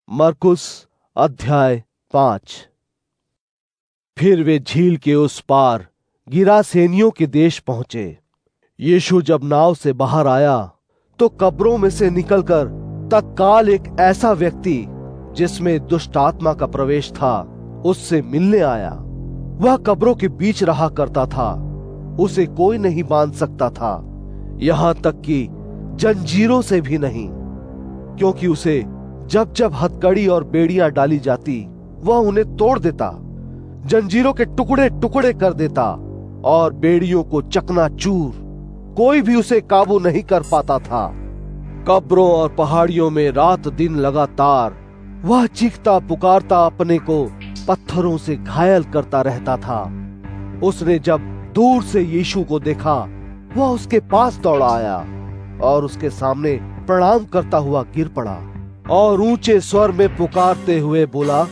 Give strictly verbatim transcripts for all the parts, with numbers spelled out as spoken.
मरकुस अध्याय पांच। फिर वे झील के उस पार गिरासेनियों के देश पहुंचे। यीशु जब नाव से बाहर आया तो कब्रों में से निकलकर तत्काल एक ऐसा व्यक्ति जिसमें दुष्ट आत्मा का प्रवेश था उससे मिलने आया। वह कब्रों के बीच रहा करता था, उसे कोई नहीं बांध सकता था, यहां तक कि जंजीरों से भी नहीं, क्योंकि उसे जब जब हथकड़ी और बेड़ियां डाली जाती वह उन्हें तोड़ देता, जंजीरों के टुकड़े टुकड़े कर देता और बेड़ियों को चकनाचूर। कोई भी उसे काबू नहीं कर पाता था। कब्रों और पहाड़ियों में रात दिन लगातार वह चीखता पुकारता अपने को पत्थरों से घायल करता रहता था। उसने जब दूर से यीशु को देखा, वह उसके पास दौड़ा आया और उसके सामने प्रणाम करता हुआ गिर पड़ा और ऊंचे स्वर में पुकारते हुए बोला,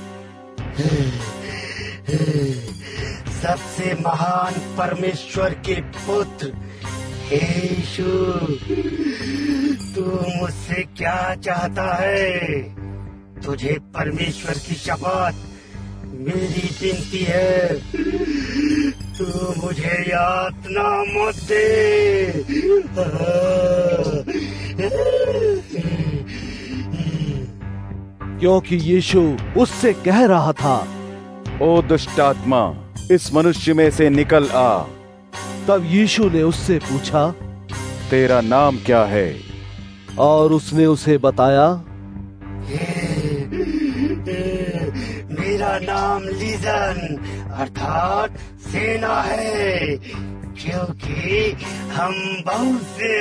सबसे महान परमेश्वर के पुत्र यीशु, तू मुझसे क्या चाहता है? तुझे परमेश्वर की शपथ, मेरी विनती है, तू मुझे यातना मत दे। क्योंकि यीशु उससे कह रहा था, ओ दुष्ट आत्मा, इस मनुष्य में से निकल आ। तब यीशु ने उससे पूछा, तेरा नाम क्या है? और उसने उसे बताया, मेरा नाम लीजन अर्थात सेना है, क्योंकि हम बहुत से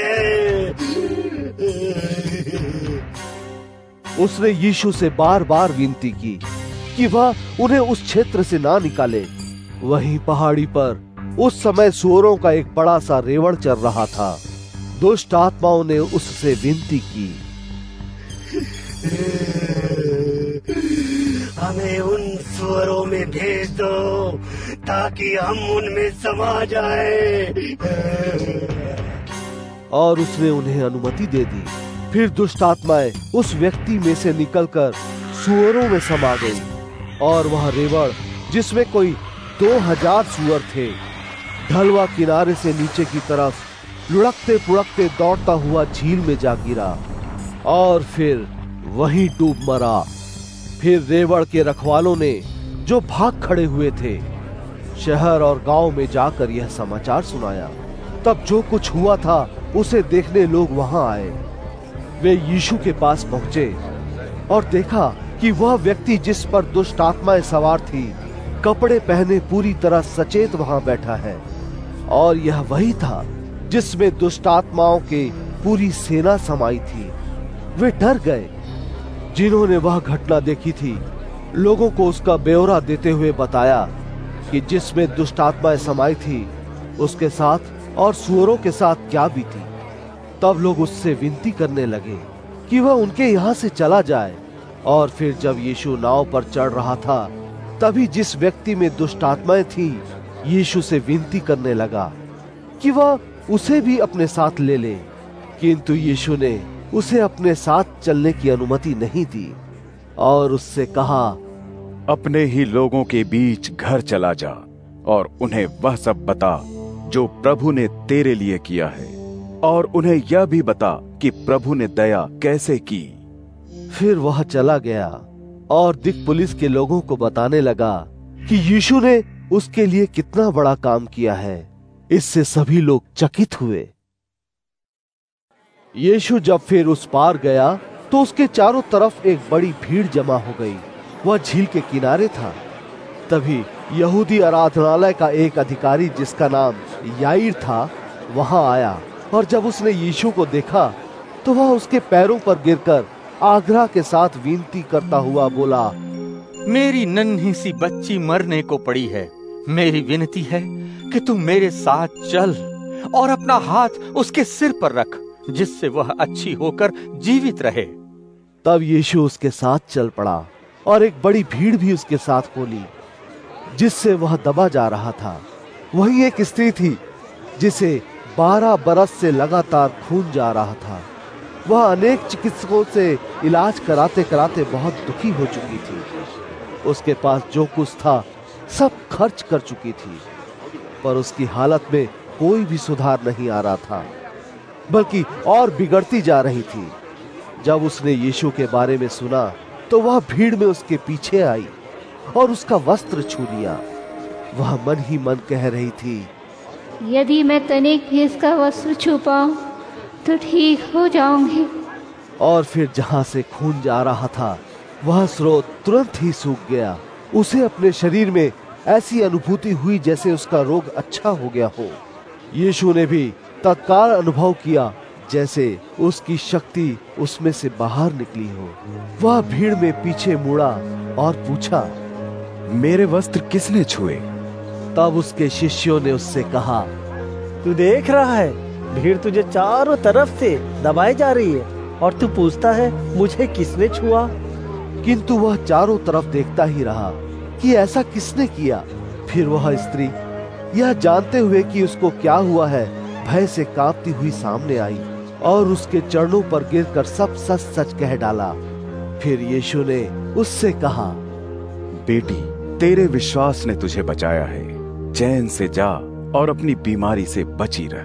हैं। उसने यीशु से बार बार विनती की कि वह उन्हें उस क्षेत्र से ना निकाले। वहीं पहाड़ी पर उस समय सूअरों का एक बड़ा सा रेवड़ चल रहा था। दुष्ट आत्माओं ने उससे विनती की, हमें उन सूअरों में भेज दो ताकि हम उनमें समा जाएं। और उसने उन्हें अनुमति दे दी। फिर दुष्ट आत्माएं उस व्यक्ति में से निकलकर सूअरों में समा गई और वह रेवड़, जिसमें कोई दो हजार सूअर थे, ढलवा किनारे से नीचे की तरफ लुढ़कते पुढ़कते दौड़ता हुआ झील में जा गिरा और फिर वहीं डूब मरा। फिर रेवड़ के रखवालों ने, जो भाग खड़े हुए थे, शहर और गांव में जाकर यह समाचार सुनाया। तब जो कुछ हुआ था उसे देखने लोग वहां आए। वे यीशु के पास पहुंचे और देखा कि वह व्यक्ति जिस पर दुष्ट आत्माएं सवार थी, कपड़े पहने पूरी तरह सचेत वहां बैठा है। और यह वही था जिसमें दुष्ट आत्माओं के पूरी सेना समाई थी। वे डर गए। जिन्होंने वह घटना देखी थी, लोगों को उसका ब्यौरा देते हुए बताया कि जिसमें दुष्ट आत्माएं समाई थी उसके साथ और सूअरों के साथ क्या बीती। तब लोग उससे विनती करने लगे कि वह उनके यहाँ से चला जाए। और फिर जब यीशु नाव पर चढ़ रहा था, तभी जिस व्यक्ति में दुष्ट आत्माएं थी, यीशु से विनती करने लगा कि वह उसे भी अपने साथ ले ले। किंतु यीशु ने उसे अपने साथ चलने की अनुमति नहीं दी और उससे कहा, अपने ही लोगों के बीच घर चला जा और उन्हें वह सब बता जो प्रभु ने तेरे लिए किया है, और उन्हें यह भी बता कि प्रभु ने दया कैसे की। फिर वह चला गया और दिक्पुलिस के लोगों को बताने लगा कि यीशु ने उसके लिए कितना बड़ा काम किया है। इससे सभी लोग चकित हुए। यीशु जब फिर उस पार गया तो उसके चारों तरफ एक बड़ी भीड़ जमा हो गई। वह झील के किनारे था। तभी यहूदी आराधनालय का एक अधिकारी, जिसका नाम याईर था, वहां आया और जब उसने यीशु को देखा तो वह उसके पैरों पर गिरकर आग्रह के साथ विनती करता हुआ बोला, मेरी नन्ही सी बच्ची मरने को पड़ी है। मेरी विनती है कि तू मेरे साथ चल और अपना हाथ उसके सिर पर रख, जिससे वह अच्छी होकर जीवित रहे। तब यीशु उसके साथ चल पड़ा और एक बड़ी भीड़ भी उसके साथ हो ली, जिससे वह दबा जा रहा था। वही एक स्त्री थी जिसे बारह बरस से लगातार खून जा रहा था। वह अनेक चिकित्सकों से इलाज कराते कराते बहुत दुखी हो चुकी थी। उसके पास जो कुछ था सब खर्च कर चुकी थी, पर उसकी हालत में कोई भी सुधार नहीं आ रहा था, बल्कि और बिगड़ती जा रही थी। जब उसने यीशु के बारे में सुना तो वह भीड़ में उसके पीछे आई और उसका वस्त्र छू लिया। वह मन ही मन कह रही थी, यदि मैं तनिक भी इसका वस्त्र छू पाऊं तो ठीक हो जाऊंगी। और फिर जहां से खून जा रहा था वह स्रोत तुरंत ही सूख गया। उसे अपने शरीर में ऐसी अनुभूति हुई जैसे उसका रोग अच्छा हो गया हो। यीशु ने भी तत्काल अनुभव किया जैसे उसकी शक्ति उसमें से बाहर निकली हो। वह भीड़ में पीछे मुड़ा और पूछा, मेरे वस्त्र किसने छुए? तब उसके शिष्यों ने उससे कहा, तू देख रहा है, भीड़ तुझे चारों तरफ से दबाई जा रही है और तू पूछता है मुझे किसने छुआ? किंतु वह चारों तरफ देखता ही रहा कि ऐसा किसने किया। फिर वह स्त्री यह जानते हुए कि उसको क्या हुआ है, भय से कांपती हुई सामने आई और उसके चरणों पर गिरकर सब सच सच कह डाला। फिर यीशु ने उससे कहा, बेटी, तेरे विश्वास ने तुझे बचाया है, चैन से जा और अपनी बीमारी से बची रह।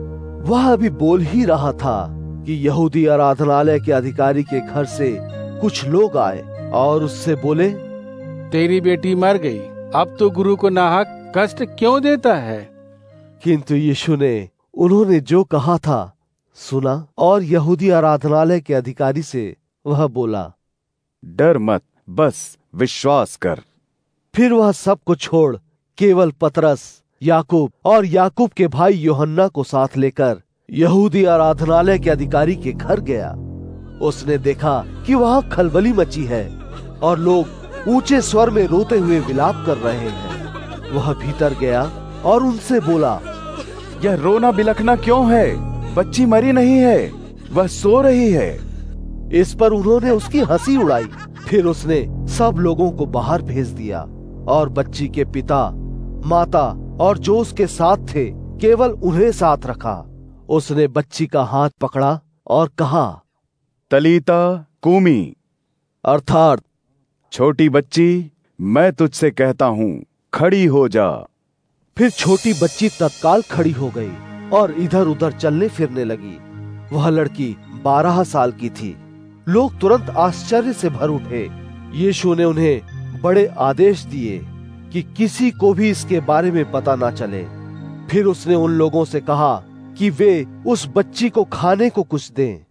वह अभी बोल ही रहा था कि यहूदी आराधनालय के अधिकारी के घर से कुछ लोग आए और उससे बोले, तेरी बेटी मर गई, अब तो गुरु को नाहक कष्ट क्यों देता है? किंतु यीशु ने उन्होंने जो कहा था सुना और यहूदी आराधनालय के अधिकारी से वह बोला, डर मत, बस विश्वास कर। फिर वह सब को छोड़ केवल पतरस, याकूब और याकूब के भाई यूहन्ना को साथ लेकर यहूदी आराधनालय के अधिकारी के घर गया। उसने देखा कि वहां खलबली मची है और लोग ऊंचे स्वर में रोते हुए विलाप कर रहे हैं। वह भीतर गया और उनसे बोला, यह रोना बिलखना क्यों है? बच्ची मरी नहीं है, वह सो रही है। इस पर उन्होंने उसकी हंसी उड़ाई। फिर उसने सब लोगों को बाहर भेज दिया और बच्ची के पिता, माता और जो उसके साथ थे केवल उन्हें साथ रखा। उसने बच्ची का हाथ पकड़ा और कहा, तलीता कूमी, अर्थात छोटी बच्ची, मैं तुझसे कहता हूँ, खड़ी हो जा। फिर छोटी बच्ची तत्काल खड़ी हो गई और इधर उधर चलने फिरने लगी। वह लड़की बारह साल की थी। लोग तुरंत आश्चर्य से भर उठे। यीशु ने उन्हें बड़े आदेश दिए कि किसी को भी इसके बारे में पता ना चले। फिर उसने उन लोगों से कहा कि वे उस बच्ची को खाने को कुछ दें।